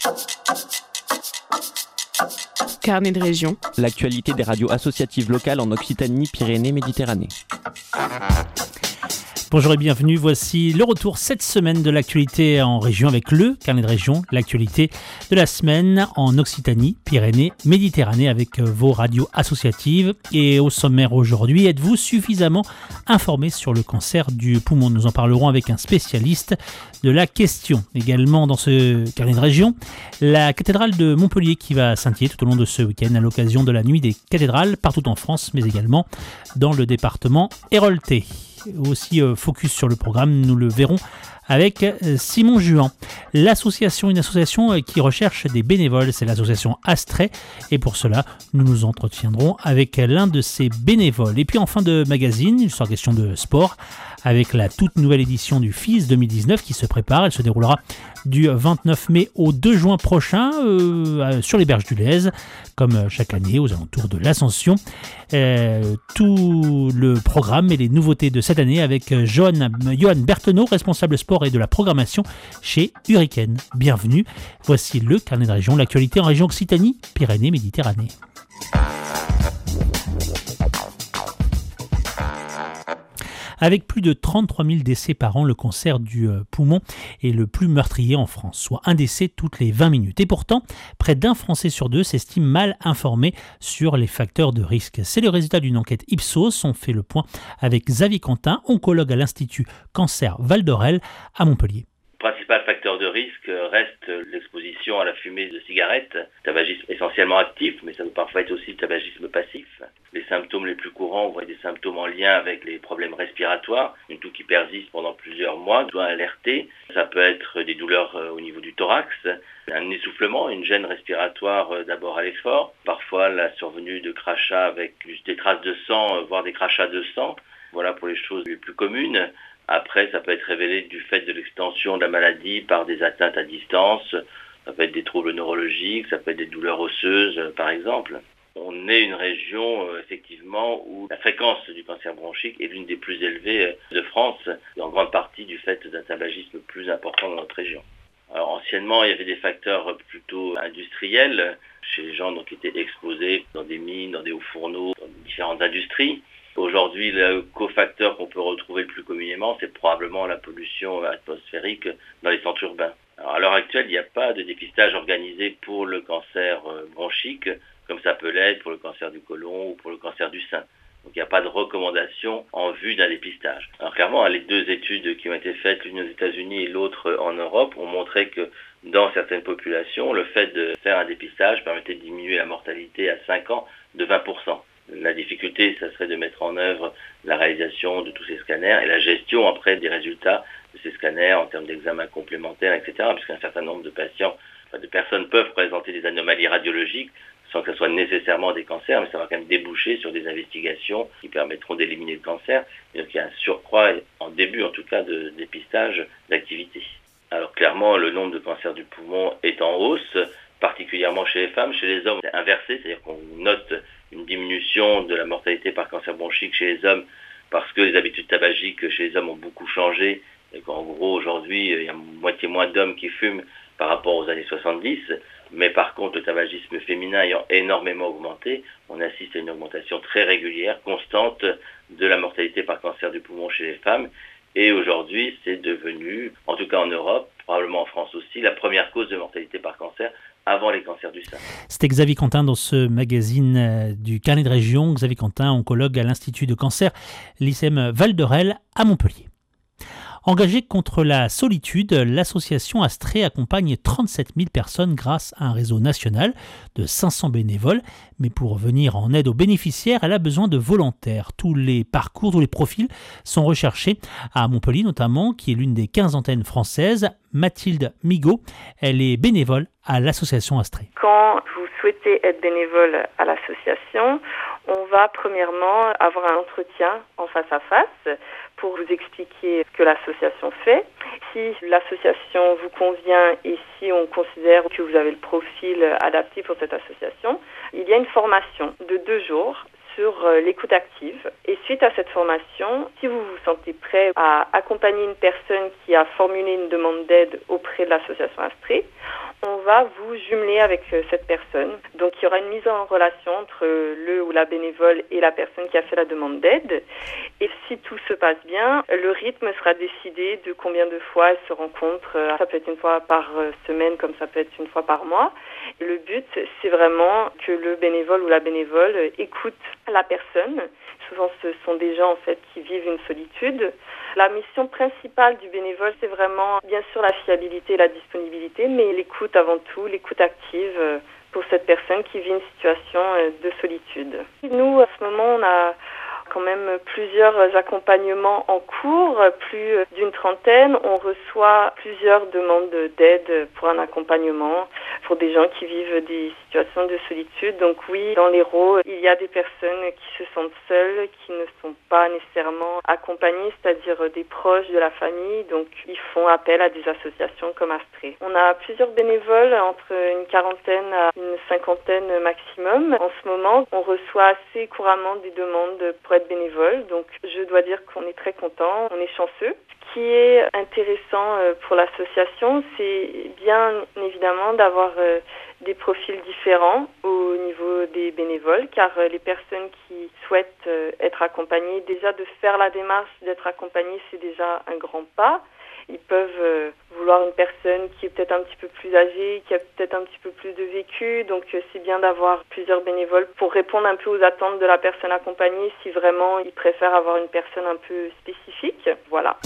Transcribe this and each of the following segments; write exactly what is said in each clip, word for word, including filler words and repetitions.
Carnet de région. L'actualité des radios associatives locales en Occitanie, Pyrénées, Méditerranée. Bonjour et bienvenue, voici le retour cette semaine de l'actualité en région avec le Carnet de région, l'actualité de la semaine en Occitanie, Pyrénées, Méditerranée avec vos radios associatives. Et au sommaire aujourd'hui, êtes-vous suffisamment informé sur le cancer du poumon ? Nous en parlerons avec un spécialiste de la question. Également dans ce Carnet de région, la cathédrale de Montpellier qui va scintiller tout au long de ce week-end à l'occasion de la nuit des cathédrales partout en France, mais également dans le département héroltais. Aussi euh, focus sur le programme, nous le verrons avec euh, Simon Juan. L'association, une association euh, qui recherche des bénévoles, c'est l'association Astrée, et pour cela, nous nous entretiendrons avec l'un de ces bénévoles. Et puis en fin de magazine, il sera question de sport, avec la toute nouvelle édition du F I S deux mille dix-neuf qui se prépare. Elle se déroulera du vingt-neuf mai au deux juin prochain euh, sur les berges du Lez, comme chaque année aux alentours de l'Ascension. Euh, tout le programme et les nouveautés de cette année avec Johan, Johan Berthenot, responsable sport et de la programmation chez Hurricane. Bienvenue, voici le Carnet de région, l'actualité en région Occitanie, Pyrénées, Méditerranée. Avec plus de trente-trois mille décès par an, le cancer du poumon est le plus meurtrier en France, soit un décès toutes les vingt minutes. Et pourtant, près d'un Français sur deux s'estime mal informé sur les facteurs de risque. C'est le résultat d'une enquête Ipsos. On fait le point avec Xavier Quentin, oncologue à l'Institut Cancer Val d'Orel à Montpellier. Le principal facteur de risque reste l'exposition à la fumée de cigarettes, tabagisme essentiellement actif, mais ça peut parfois être aussi le tabagisme passif. Les symptômes les plus courants, on voit des symptômes en lien avec les problèmes respiratoires, une toux qui persiste pendant plusieurs mois, doit alerter. Ça peut être des douleurs au niveau du thorax, un essoufflement, une gêne respiratoire d'abord à l'effort, parfois la survenue de crachats avec des traces de sang, voire des crachats de sang. Voilà pour les choses les plus communes. Après, ça peut être révélé du fait de l'extension de la maladie par des atteintes à distance. Ça peut être des troubles neurologiques, ça peut être des douleurs osseuses, par exemple. On est une région, euh, effectivement, où la fréquence du cancer bronchique est l'une des plus élevées de France, en grande partie du fait d'un tabagisme plus important dans notre région. Alors, anciennement, il y avait des facteurs plutôt industriels chez les gens donc, qui étaient exposés dans des mines, dans des hauts fourneaux, dans différentes industries. Aujourd'hui, le cofacteur qu'on peut retrouver le plus communément, c'est probablement la pollution atmosphérique dans les centres urbains. Alors, à l'heure actuelle, il n'y a pas de dépistage organisé pour le cancer bronchique, comme ça peut l'être pour le cancer du côlon ou pour le cancer du sein. Donc, il n'y a pas de recommandation en vue d'un dépistage. Alors, clairement, les deux études qui ont été faites, l'une aux États-Unis et l'autre en Europe, ont montré que dans certaines populations, le fait de faire un dépistage permettait de diminuer la mortalité à cinq ans de vingt pour cent. La difficulté, ça serait de mettre en œuvre la réalisation de tous ces scanners et la gestion après des résultats de ces scanners en termes d'examens complémentaires, et cetera. Puisqu'un certain nombre de patients, enfin, de personnes peuvent présenter des anomalies radiologiques sans que ce soit nécessairement des cancers, mais ça va quand même déboucher sur des investigations qui permettront d'éliminer le cancer. Et donc il y a un surcroît, en début en tout cas, de dépistage d'activité. Alors clairement, le nombre de cancers du poumon est en hausse, particulièrement chez les femmes. Chez les hommes, c'est inversé, c'est-à-dire qu'on note une diminution de la mortalité par cancer bronchique chez les hommes parce que les habitudes tabagiques chez les hommes ont beaucoup changé et qu'en gros aujourd'hui il y a moitié moins d'hommes qui fument par rapport aux années soixante-dix, mais par contre le tabagisme féminin ayant énormément augmenté, on assiste à une augmentation très régulière, constante de la mortalité par cancer du poumon chez les femmes. Et aujourd'hui, c'est devenu, en tout cas en Europe, probablement en France aussi, la première cause de mortalité par cancer avant les cancers du sein. C'était Xavier Quentin dans ce magazine du Carnet de région. Xavier Quentin, oncologue à l'Institut de cancer, l'I C M Val d'Orel à Montpellier. Engagée contre la solitude, l'association Astrée accompagne trente-sept mille personnes grâce à un réseau national de cinq cents bénévoles. Mais pour venir en aide aux bénéficiaires, elle a besoin de volontaires. Tous les parcours, tous les profils sont recherchés à Montpellier notamment, qui est l'une des quinze antennes françaises. Mathilde Migaud, elle est bénévole à l'association Astrée. Quand vous souhaitez être bénévole à l'association, on va premièrement avoir un entretien en face à face pour vous expliquer ce que l'association fait. Si l'association vous convient et si on considère que vous avez le profil adapté pour cette association, il y a une formation de deux jours sur l'écoute active. Et suite à cette formation, si vous vous sentez prêt à accompagner une personne qui a formulé une demande d'aide auprès de l'association Astrée, on va vous jumeler avec cette personne. Donc il y aura une mise en relation entre le ou la bénévole et la personne qui a fait la demande d'aide. Et si tout se passe bien, le rythme sera décidé de combien de fois elles se rencontrent. Ça peut être une fois par semaine, comme ça peut être une fois par mois. Et le but, c'est vraiment que le bénévole ou la bénévole écoute la personne. Souvent, ce sont des gens en fait qui vivent une solitude. La mission principale du bénévole, c'est vraiment, bien sûr, la fiabilité et la disponibilité, mais l'écoute avant tout, l'écoute active pour cette personne qui vit une situation de solitude. Nous, à ce moment, on a quand même plusieurs accompagnements en cours, plus d'une trentaine. On reçoit plusieurs demandes d'aide pour un accompagnement pour des gens qui vivent des situations de solitude. Donc oui, dans l'Hérault, il y a des personnes qui se sentent seules, qui ne sont pas nécessairement accompagnées, c'est-à-dire des proches de la famille. Donc ils font appel à des associations comme Astrée. On a plusieurs bénévoles, entre une quarantaine à une cinquantaine maximum. En ce moment, on reçoit assez couramment des demandes pour être bénévole. Donc je dois dire qu'on est très content, on est chanceux. Ce qui est intéressant pour l'association, c'est bien évidemment d'avoir des profils différents au niveau des bénévoles, car les personnes qui souhaitent être accompagnées, déjà de faire la démarche d'être accompagnées, c'est déjà un grand pas. Ils peuvent vouloir une personne qui est peut-être un petit peu plus âgée, qui a peut-être un petit peu plus de vécu. Donc c'est bien d'avoir plusieurs bénévoles pour répondre un peu aux attentes de la personne accompagnée si vraiment ils préfèrent avoir une personne un peu spécifique. Voilà.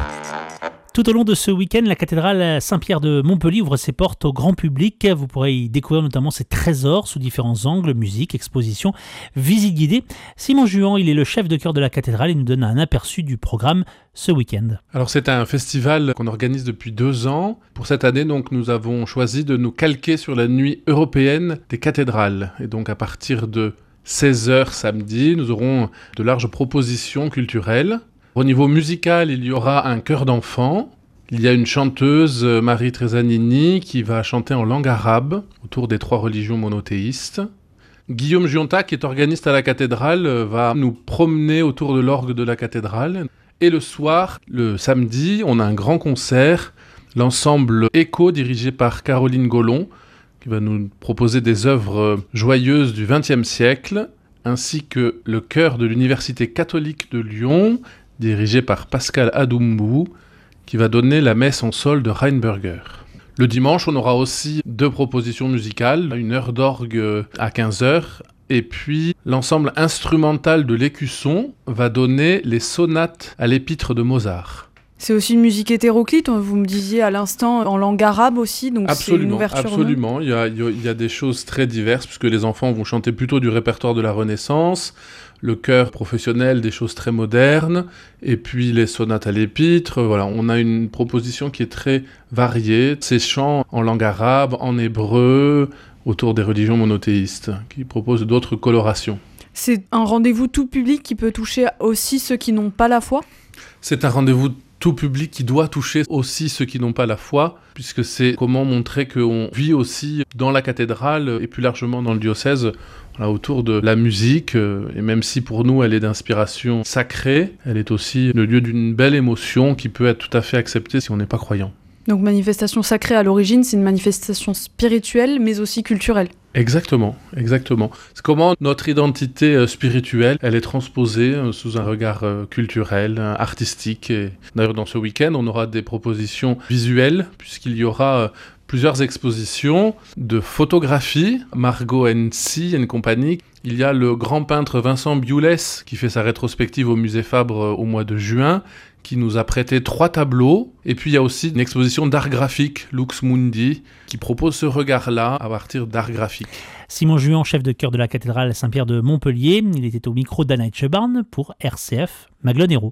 Tout au long de ce week-end, la cathédrale Saint-Pierre de Montpellier ouvre ses portes au grand public. Vous pourrez y découvrir notamment ses trésors sous différents angles, musique, exposition, visite guidée. Simon Juan, il est le chef de chœur de la cathédrale et nous donne un aperçu du programme ce week-end. Alors c'est un festival qu'on organise depuis deux ans. Pour cette année, donc, nous avons choisi de nous calquer sur la nuit européenne des cathédrales. Et donc à partir de seize heures samedi, nous aurons de larges propositions culturelles. Au niveau musical, il y aura un chœur d'enfants. Il y a une chanteuse, Marie Tresanini, qui va chanter en langue arabe autour des trois religions monothéistes. Guillaume Gionta, qui est organiste à la cathédrale, va nous promener autour de l'orgue de la cathédrale. Et le soir, le samedi, on a un grand concert, l'ensemble Echo, dirigé par Caroline Gollon, qui va nous proposer des œuvres joyeuses du vingtième siècle, ainsi que le chœur de l'Université catholique de Lyon, dirigé par Pascal Adoumbou, qui va donner la messe en sol de Rheinberger. Le dimanche, on aura aussi deux propositions musicales, une heure d'orgue à quinze heures, et puis l'ensemble instrumental de l'Écusson va donner les sonates à l'épître de Mozart. C'est aussi une musique hétéroclite, vous me disiez à l'instant, en langue arabe aussi, donc absolument, c'est une ouverture. Absolument, il y, a, il y a des choses très diverses, puisque les enfants vont chanter plutôt du répertoire de la Renaissance, le chœur professionnel, des choses très modernes, et puis les sonates à l'épître. Voilà, on a une proposition qui est très variée. Ces chants en langue arabe, en hébreu, autour des religions monothéistes, qui proposent d'autres colorations. C'est un rendez-vous tout public qui peut toucher aussi ceux qui n'ont pas la foi ? C'est un rendez-vous tout public qui doit toucher aussi ceux qui n'ont pas la foi, puisque c'est comment montrer qu'on vit aussi dans la cathédrale et plus largement dans le diocèse, voilà, autour de la musique, et même si pour nous elle est d'inspiration sacrée, elle est aussi le lieu d'une belle émotion qui peut être tout à fait acceptée si on n'est pas croyant. Donc manifestation sacrée à l'origine, c'est une manifestation spirituelle mais aussi culturelle. Exactement, exactement. C'est comment notre identité spirituelle, elle est transposée sous un regard culturel, artistique. Et d'ailleurs, dans ce week-end, on aura des propositions visuelles, puisqu'il y aura plusieurs expositions de photographie, Margot and C and compagnie. Il y a le grand peintre Vincent Bioulès qui fait sa rétrospective au musée Fabre au mois de juin, qui nous a prêté trois tableaux. Et puis il y a aussi une exposition d'art graphique, Lux Mundi, qui propose ce regard-là à partir d'art graphique. Simon Juan, chef de chœur de la cathédrale Saint-Pierre de Montpellier, il était au micro d'Anna Etchebarn pour R C F Maglone Hérault.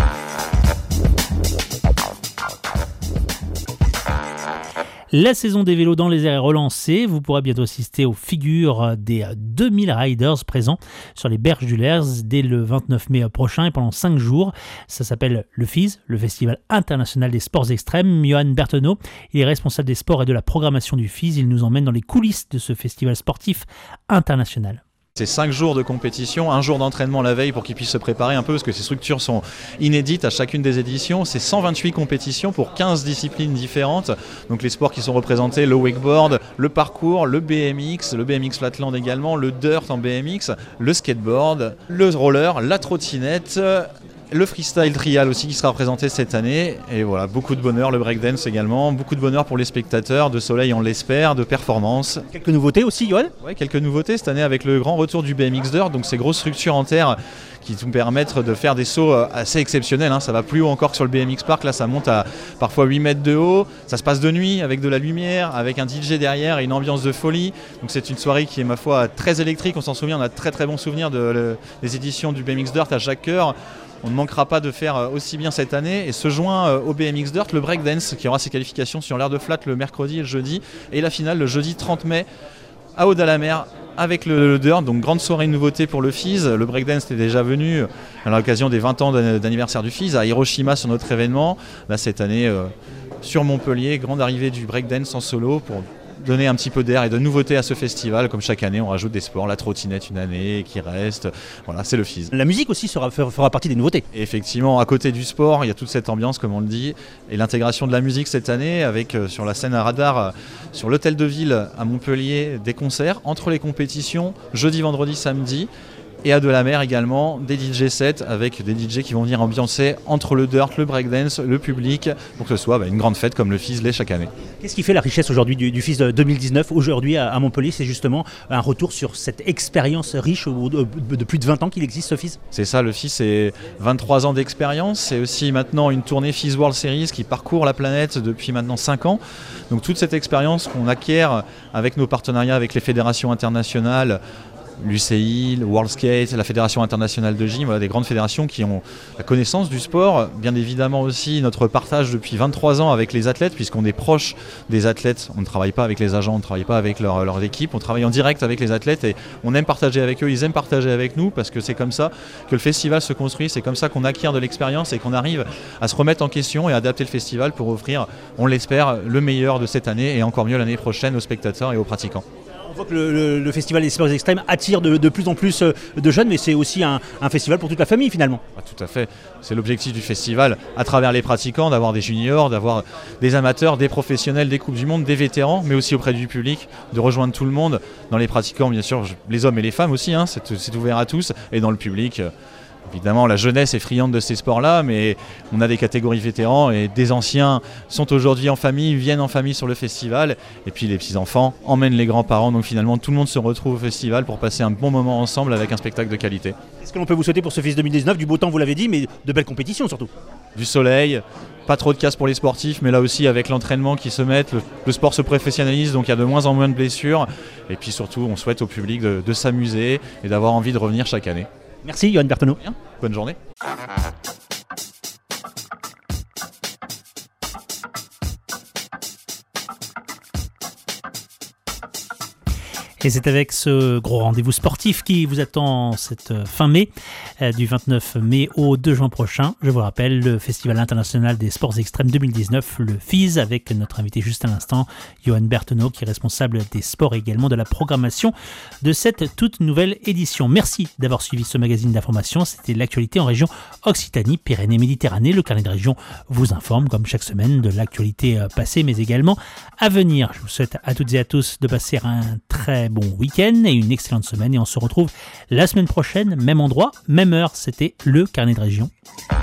La saison des vélos dans les airs est relancée. Vous pourrez bientôt assister aux figures des deux mille riders présents sur les berges du Lers dès le vingt-neuf mai prochain et pendant cinq jours. Ça s'appelle le F I S, le Festival international des sports extrêmes. Johan Berthenot, il est responsable des sports et de la programmation du F I S. Il nous emmène dans les coulisses de ce festival sportif international. C'est cinq jours de compétition, un jour d'entraînement la veille pour qu'ils puissent se préparer un peu parce que ces structures sont inédites à chacune des éditions. C'est cent vingt-huit compétitions pour quinze disciplines différentes. Donc les sports qui sont représentés, le wakeboard, le parcours, le B M X, le B M X Flatland également, le dirt en B M X, le skateboard, le roller, la trottinette, le freestyle trial aussi qui sera représenté cette année. Et voilà, beaucoup de bonheur, le breakdance également, beaucoup de bonheur pour les spectateurs, de soleil on l'espère, de performance. Quelques nouveautés aussi, Johan ? Oui, quelques nouveautés cette année avec le grand retour du B M X Dirt, donc ces grosses structures en terre qui nous permettent de faire des sauts assez exceptionnels. Hein. Ça va plus haut encore que sur le B M X Park, là ça monte à parfois huit mètres de haut, ça se passe de nuit avec de la lumière, avec un D J derrière et une ambiance de folie. Donc c'est une soirée qui est ma foi très électrique, on s'en souvient, on a de très très bons souvenirs de, de, des éditions du B M X Dirt à Jacques-Cœur. On ne manquera pas de faire aussi bien cette année et se joint au B M X Dirt le breakdance qui aura ses qualifications sur l'aire de flat le mercredi et le jeudi et la finale le jeudi trente mai à Aude-à-la-Mer avec le, le dirt, donc grande soirée de nouveauté pour le F I S. Le breakdance était déjà venu à l'occasion des vingt ans d'anniversaire du F I S à Hiroshima sur notre événement. Là cette année euh, sur Montpellier, grande arrivée du breakdance en solo pour donner un petit peu d'air et de nouveauté à ce festival. Comme chaque année, on rajoute des sports, la trottinette une année qui reste. Voilà, c'est le F I S. La musique aussi sera, fera partie des nouveautés. Et effectivement, à côté du sport, il y a toute cette ambiance, comme on le dit, et l'intégration de la musique cette année avec euh, sur la scène à radar, euh, sur l'hôtel de ville à Montpellier, des concerts entre les compétitions, jeudi, vendredi, samedi. Et à de la mer également, des D J sets avec des D J qui vont venir ambiancer entre le dirt, le breakdance, le public, pour que ce soit bah, une grande fête comme le F I S l'est chaque année. Qu'est-ce qui fait la richesse aujourd'hui du, du F I S deux mille dix-neuf aujourd'hui à, à Montpellier? C'est justement un retour sur cette expérience riche de, de, de plus de vingt ans qu'il existe ce F I S. C'est ça, le F I S, c'est vingt-trois ans d'expérience. C'est aussi maintenant une tournée F I S World Series qui parcourt la planète depuis maintenant cinq ans. Donc toute cette expérience qu'on acquiert avec nos partenariats avec les fédérations internationales, l'U C I, le World Skate, la Fédération internationale de gym, voilà, des grandes fédérations qui ont la connaissance du sport. Bien évidemment aussi notre partage depuis vingt-trois ans avec les athlètes, puisqu'on est proche des athlètes. On ne travaille pas avec les agents, on ne travaille pas avec leur, leur équipe, on travaille en direct avec les athlètes et on aime partager avec eux, ils aiment partager avec nous parce que c'est comme ça que le festival se construit, c'est comme ça qu'on acquiert de l'expérience et qu'on arrive à se remettre en question et à adapter le festival pour offrir, on l'espère, le meilleur de cette année et encore mieux l'année prochaine aux spectateurs et aux pratiquants. On voit que le, le, le festival des sports extrêmes attire de, de plus en plus de jeunes, mais c'est aussi un, un festival pour toute la famille finalement. Ah, tout à fait, c'est l'objectif du festival, à travers les pratiquants, d'avoir des juniors, d'avoir des amateurs, des professionnels, des Coupes du Monde, des vétérans, mais aussi auprès du public, de rejoindre tout le monde. Dans les pratiquants, bien sûr, les hommes et les femmes aussi, hein, c'est, c'est ouvert à tous, et dans le public. Évidemment, la jeunesse est friande de ces sports-là, mais on a des catégories vétérans et des anciens sont aujourd'hui en famille, viennent en famille sur le festival. Et puis les petits-enfants emmènent les grands-parents. Donc finalement, tout le monde se retrouve au festival pour passer un bon moment ensemble avec un spectacle de qualité. Qu'est-ce que l'on peut vous souhaiter pour ce F I S deux mille dix-neuf? Du beau temps, vous l'avez dit, mais de belles compétitions surtout. Du soleil, pas trop de casse pour les sportifs, mais là aussi avec l'entraînement qui se met, le, le sport se professionnalise, donc il y a de moins en moins de blessures. Et puis surtout, on souhaite au public de, de s'amuser et d'avoir envie de revenir chaque année. Merci Johan Berthenot. Bonne journée. Et c'est avec ce gros rendez-vous sportif qui vous attend cette fin mai, euh, du vingt-neuf mai au deux juin prochain. Je vous rappelle, le Festival international des sports extrêmes deux mille dix-neuf, le F I S, avec notre invité juste à l'instant, Johan Berthenot, qui est responsable des sports et également de la programmation de cette toute nouvelle édition. Merci d'avoir suivi ce magazine d'information. C'était l'actualité en région Occitanie, Pyrénées, Méditerranée. Le carnet de région vous informe, comme chaque semaine, de l'actualité passée, mais également à venir. Je vous souhaite à toutes et à tous de passer un très bon week-end et une excellente semaine, et on se retrouve la semaine prochaine, même endroit, même heure. C'était le carnet de région.